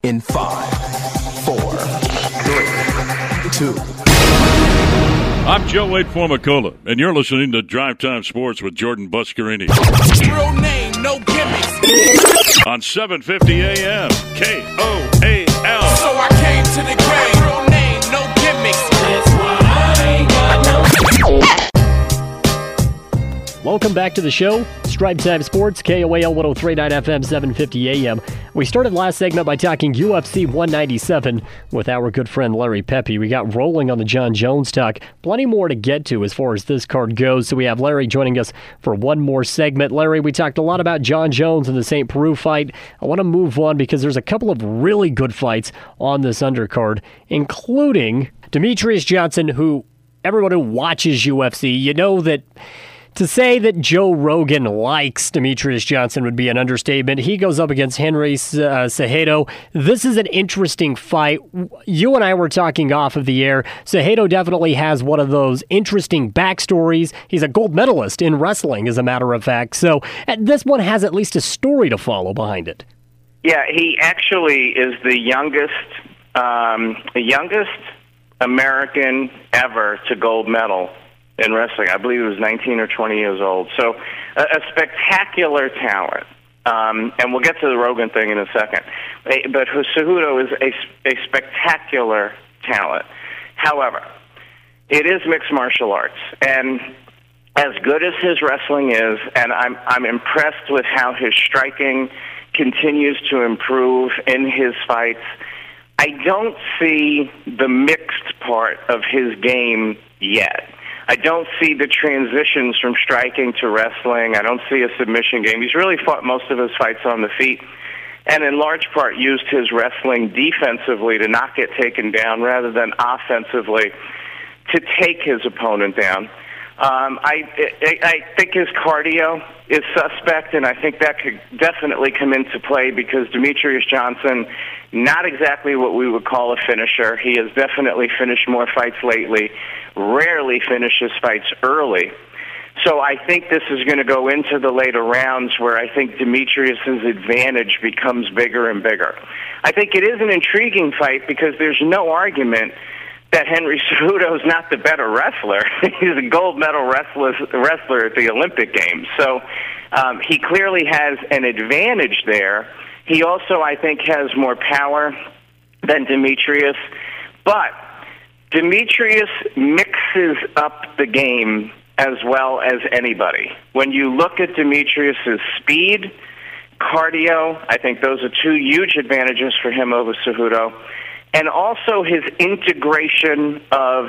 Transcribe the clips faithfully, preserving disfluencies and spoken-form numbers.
in five, four, three, two. I'm Joe Wade Formicola, and you're listening to Drive Time Sports with Jordan Buscarini. Real name, no gimmicks. On seven fifty A M, K O A L. So I came to the grave. Real name, no gimmicks. That's why I ain't got no. Welcome back to the show. Stripe Time Sports, K O A L one oh three point nine F M, seven fifty A M. We started last segment by talking U F C one ninety-seven with our good friend Larry Pepe. We got rolling on the Jon Jones talk. Plenty more to get to as far as this card goes. So we have Larry joining us for one more segment. Larry, we talked a lot about Jon Jones and the Saint Peru fight. I want to move on because there's a couple of really good fights on this undercard, including Demetrious Johnson, who everyone who watches U F C, you know that to say that Joe Rogan likes Demetrious Johnson would be an understatement. He goes up against Henry uh, Cejudo. This is an interesting fight. You and I were talking off of the air. Cejudo definitely has one of those interesting backstories. He's a gold medalist in wrestling, as a matter of fact. So uh, this one has at least a story to follow behind it. Yeah, he actually is the youngest, um, the youngest American ever to gold medal in wrestling. I believe he was nineteen or twenty years old. So a, a spectacular talent. Um, and we'll get to the Rogan thing in a second. But Cejudo is a, a spectacular talent. However, it is mixed martial arts. And as good as his wrestling is, and I'm, I'm impressed with how his striking continues to improve in his fights, I don't see the mixed part of his game yet. I don't see the transitions from striking to wrestling. I don't see a submission game. He's really fought most of his fights on the feet and in large part used his wrestling defensively to not get taken down rather than offensively to take his opponent down. Um, I, I, I think his cardio is suspect, and I think that could definitely come into play because Demetrious Johnson, not exactly what we would call a finisher. He has definitely finished more fights lately, rarely finishes fights early. So I think this is going to go into the later rounds where I think Demetrius's advantage becomes bigger and bigger. I think it is an intriguing fight because there's no argument that Henry Cejudo is not the better wrestler. He's a gold medal wrestler, wrestler at the Olympic Games. So um, he clearly has an advantage there. He also, I think, has more power than Demetrius. But Demetrius mixes up the game as well as anybody. When you look at Demetrius's speed, cardio, I think those are two huge advantages for him over Cejudo. And also his integration of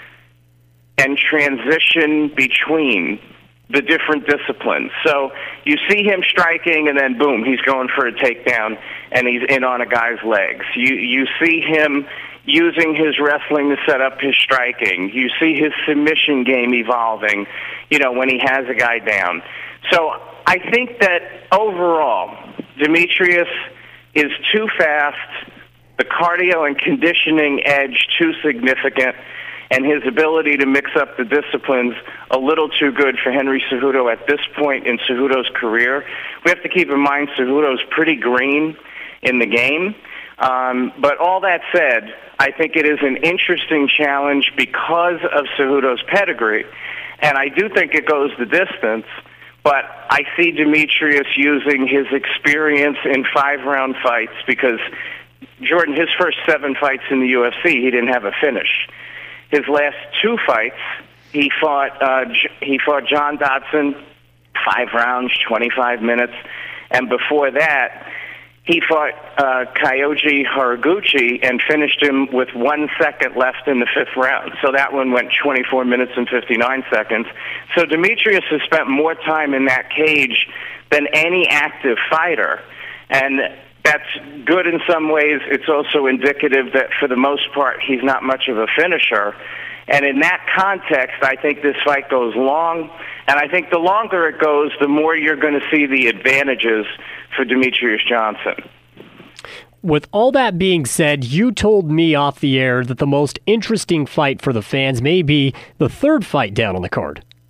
and transition between the different disciplines. So you see him striking, and then boom, he's going for a takedown, and he's in on a guy's legs. You you see him using his wrestling to set up his striking. You see his submission game evolving, you know, when he has a guy down. So I think that overall, Demetrius is too fast, the cardio and conditioning edge too significant, and his ability to mix up the disciplines a little too good for Henry Cejudo at this point in Cejudo's career. We have to keep in mind Cejudo's pretty green in the game. Um, but all that said, I think it is an interesting challenge because of Cejudo's pedigree, and I do think it goes the distance, but I see Demetrius using his experience in five-round fights because Jordan, his first seven fights in the U F C, he didn't have a finish. His last two fights, he fought uh, he fought John Dodson, five rounds, twenty-five minutes, and before that, he fought uh, Kyoji Horiguchi and finished him with one second left in the fifth round. So that one went twenty-four minutes and fifty-nine seconds. So Demetrius has spent more time in that cage than any active fighter, and that's good in some ways. It's also indicative that for the most part, he's not much of a finisher. And in that context, I think this fight goes long. And I think the longer it goes, the more you're going to see the advantages for Demetrious Johnson. With all that being said, you told me off the air that the most interesting fight for the fans may be the third fight down on the card.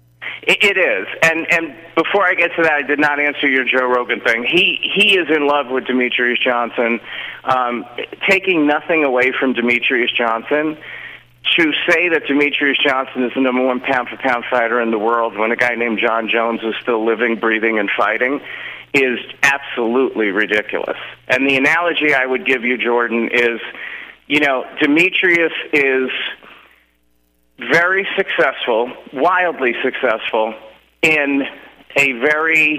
It, it is, and and before I get to that, I did not answer your Joe Rogan thing. He he is in love with Demetrius Johnson. Um, taking nothing away from Demetrius Johnson, to say that Demetrius Johnson is the number one pound-for-pound fighter in the world when a guy named John Jones is still living, breathing, and fighting is absolutely ridiculous. And the analogy I would give you, Jordan, is, you know, Demetrius is very successful, wildly successful, in a very,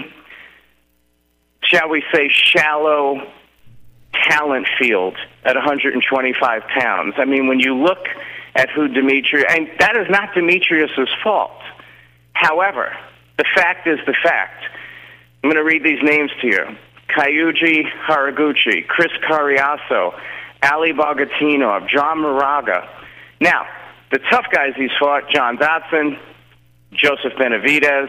shall we say, shallow talent field at one hundred twenty-five pounds. I mean, when you look at who Demetrius, and that is not Demetrius's fault. However, the fact is the fact. I'm going to read these names to you. Kyuji Haraguchi, Chris Cariaso, Ali Bogatinov, John Moraga. Now, the tough guys he's fought, John Dodson, Joseph Benavidez,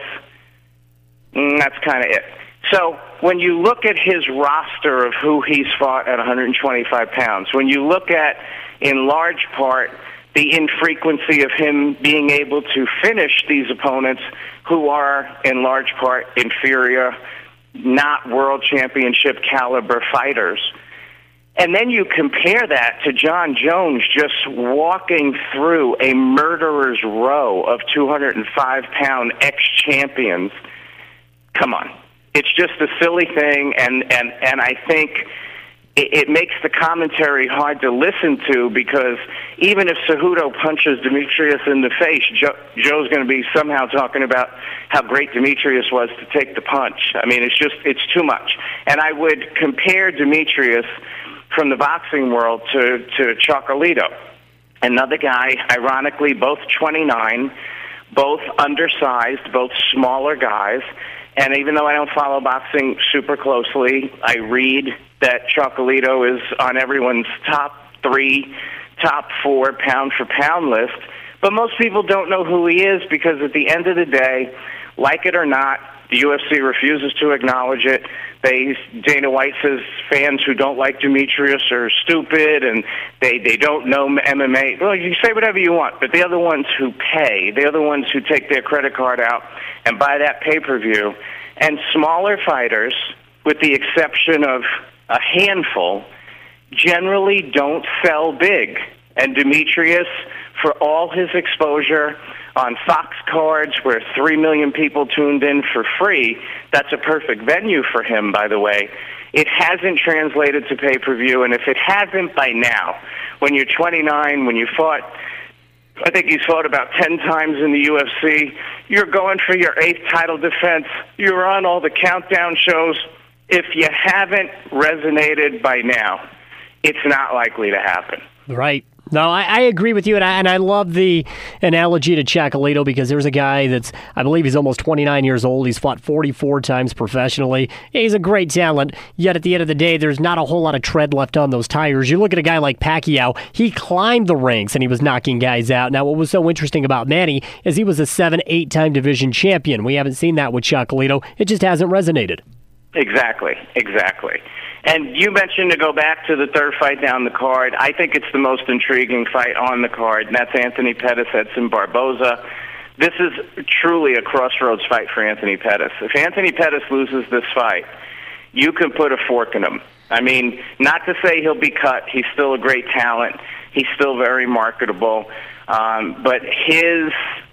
mm, that's kind of it. So when you look at his roster of who he's fought at one hundred twenty-five pounds, when you look at, in large part, the infrequency of him being able to finish these opponents who are, in large part, inferior, not world championship caliber fighters. And then you compare that to John Jones just walking through a murderer's row of two hundred five pound ex-champions. Come on. It's just a silly thing, and, and, and I think it, it makes the commentary hard to listen to, because even if Cejudo punches Demetrius in the face, Joe, Joe's going to be somehow talking about how great Demetrius was to take the punch. I mean, it's just, it's too much. And I would compare Demetrius from the boxing world to, to Chocolatito, another guy, ironically, both twenty-nine, both undersized, both smaller guys. And even though I don't follow boxing super closely, I read that Chocolatito is on everyone's top three, top four pound-for-pound list. But most people don't know who he is, because at the end of the day, like it or not, the U F C refuses to acknowledge it. They, Dana White says fans who don't like Demetrius are stupid, and they, they don't know M M A. Well, you say whatever you want, but they're the ones who pay. They're the ones who take their credit card out and buy that pay-per-view. And smaller fighters, with the exception of a handful, generally don't sell big. And Demetrius, for all his exposure on Fox cards, where three million people tuned in for free, that's a perfect venue for him, by the way. It hasn't translated to pay-per-view, and if it hasn't by now, when you're twenty-nine, when you fought, I think he's fought about ten times in the U F C, you're going for your eighth title defense, you're on all the countdown shows. If you haven't resonated by now, it's not likely to happen. Right. No, I, I agree with you, and I, and I love the analogy to Chocolatito, because there's a guy that's, I believe he's almost twenty-nine years old. He's fought forty-four times professionally. He's a great talent, yet at the end of the day, there's not a whole lot of tread left on those tires. You look at a guy like Pacquiao, he climbed the ranks, and he was knocking guys out. Now, what was so interesting about Manny is he was a seven, eight-time division champion. We haven't seen that with Chocolatito. It just hasn't resonated. Exactly, exactly. And you mentioned, to go back to the third fight down the card, I think it's the most intriguing fight on the card, and that's Anthony Pettis, Edson Barboza. This is truly a crossroads fight for Anthony Pettis. If Anthony Pettis loses this fight, you can put a fork in him. I mean, not to say he'll be cut. He's still a great talent. He's still very marketable. Um, but his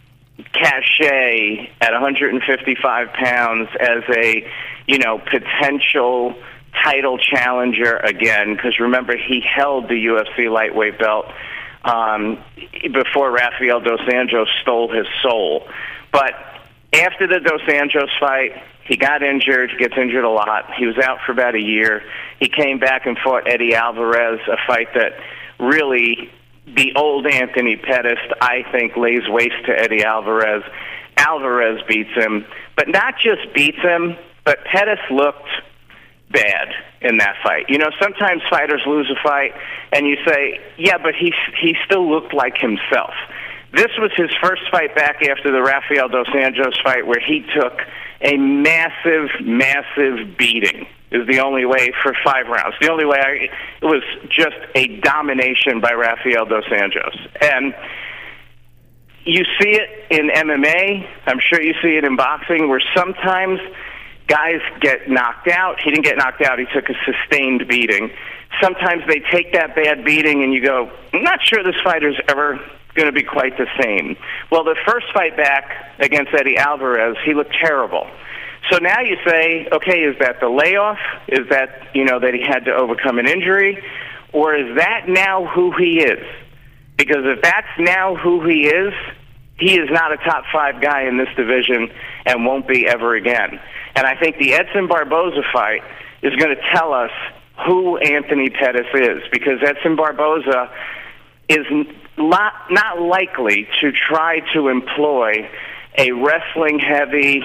cachet at one hundred fifty-five pounds as a, you know, potential title challenger again, because remember, he held the U F C lightweight belt um, before Rafael Dos Anjos stole his soul. But after the Dos Anjos fight, he got injured, gets injured a lot. He was out for about a year. He came back and fought Eddie Alvarez, a fight that really, the old Anthony Pettis, I think, lays waste to Eddie Alvarez. Alvarez beats him, but not just beats him, but Pettis looked bad in that fight. You know, sometimes fighters lose a fight and you say, yeah, but he he still looked like himself. This was his first fight back after the Rafael Dos Anjos fight, where he took a massive, massive beating. Is the only way, for five rounds. The only way, I, it was just a domination by Rafael Dos Anjos. And you see it in M M A. I'm sure you see it in boxing, where sometimes guys get knocked out. He didn't get knocked out. He took a sustained beating. Sometimes they take that bad beating and you go, I'm not sure this fighter's ever going to be quite the same. Well, the first fight back against Eddie Alvarez, he looked terrible. So now you say, okay, is that the layoff? Is that, you know, that he had to overcome an injury? Or is that now who he is? Because if that's now who he is, he is not a top five guy in this division and won't be ever again. And I think the Edson Barboza fight is going to tell us who Anthony Pettis is, because Edson Barboza is not, not likely to try to employ a wrestling-heavy,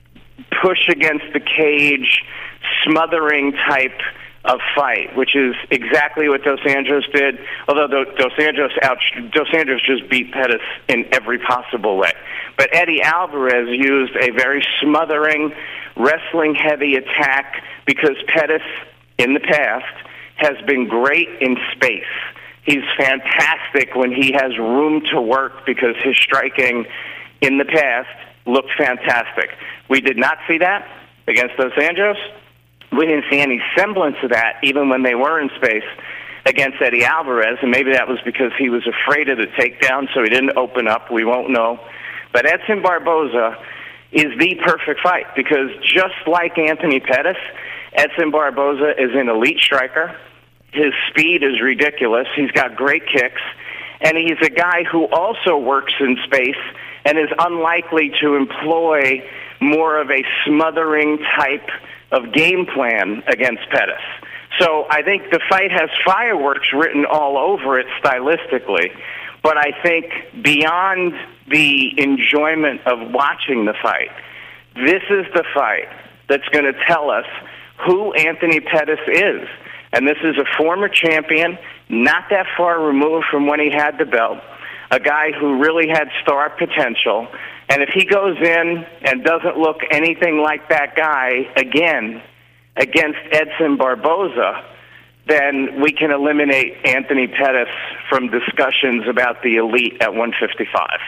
push against the cage, smothering type of fight, which is exactly what Dos Anjos did, although Dos Anjos, out, Dos Anjos just beat Pettis in every possible way. But Eddie Alvarez used a very smothering, wrestling-heavy attack because Pettis, in the past, has been great in space. He's fantastic when he has room to work because his striking in the past looked fantastic. We did not see that against Dos Anjos. We didn't see any semblance of that even when they were in space against Eddie Alvarez, and maybe that was because he was afraid of the takedown, so he didn't open up. We won't know. But Edson Barboza is the perfect fight because just like Anthony Pettis, Edson Barboza is an elite striker. His speed is ridiculous. He's got great kicks. And he's a guy who also works in space and is unlikely to employ more of a smothering type of game plan against Pettis. So I think the fight has fireworks written all over it stylistically. But I think beyond the enjoyment of watching the fight, this is the fight that's going to tell us who Anthony Pettis is. And this is a former champion, not that far removed from when he had the belt, a guy who really had star potential. And if he goes in and doesn't look anything like that guy again against Edson Barboza, then we can eliminate Anthony Pettis from discussions about the elite at one fifty-five.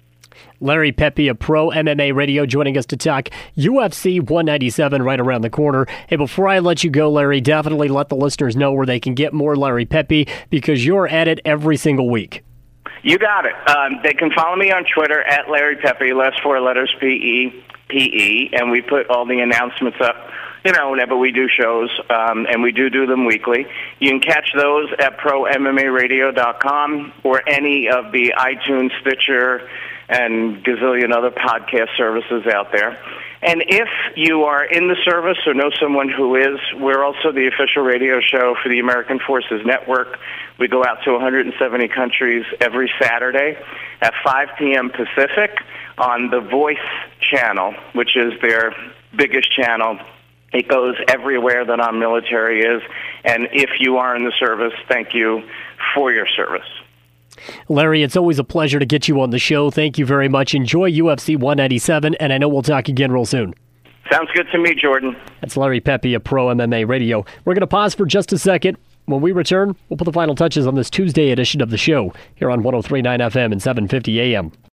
Larry Pepe of Pro M M A Radio joining us to talk U F C one ninety-seven right around the corner. Hey, before I let you go, Larry, definitely let the listeners know where they can get more Larry Pepe because you're at it every single week. You got it. Um, they can follow me on Twitter at Larry Pepe, last four letters P E P E, and we put all the announcements up, you know, whenever we do shows, um, and we do do them weekly. You can catch those at pro M M A radio dot com or any of the iTunes, Stitcher, and gazillion other podcast services out there. And if you are in the service or know someone who is, we're also the official radio show for the American Forces Network. We go out to one hundred seventy countries every Saturday at five p.m. Pacific on the Voice channel, which is their biggest channel. It goes everywhere that our military is. And if you are in the service, thank you for your service. Larry, it's always a pleasure to get you on the show. Thank you very much. Enjoy U F C one ninety-seven, and I know we'll talk again real soon. Sounds good to me, Jordan. That's Larry Pepe of Pro M M A Radio. We're going to pause for just a second. When we return, we'll put the final touches on this Tuesday edition of the show here on one oh three point nine F M and seven fifty A M.